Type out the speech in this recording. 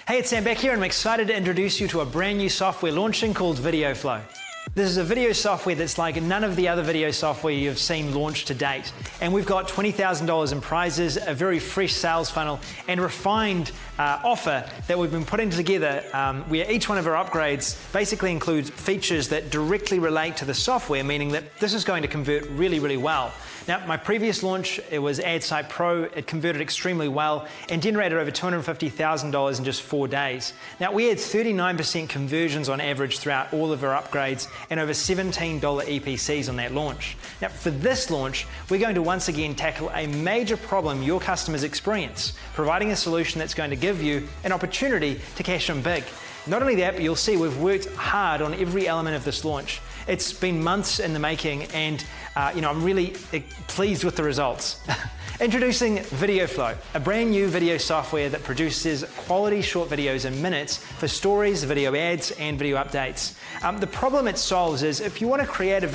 Hey, it's Sam back here and I'm excited to introduce you to a brand new software launching called VideoFlow. This is a video software that's like none of the other video software you've seen launched to date. And we've got $20,000 in prizes, a very fresh sales funnel, and refined offer that we've been putting together where each one of our upgrades basically includes features that directly relate to the software, meaning that this is going to convert really, really well. Now, my previous launch, it was AdSite Pro. It converted extremely well and generated over $250,000 in just 4 days. Now, we had 39% conversions on average throughout all of our upgrades and over $17 EPCs on that launch. Now, for this launch, we're going to once again tackle a major problem your customers experience, providing a solution that's going to give you an opportunity to cash in big. Not only that, but you'll see we've worked hard on every element of this launch. It's been months in the making, and I'm really pleased with the results. Introducing VideoFlow, a brand new video software that produces quality short videos in minutes for stories, video ads, and video updates. The problem it solves is if you want to create a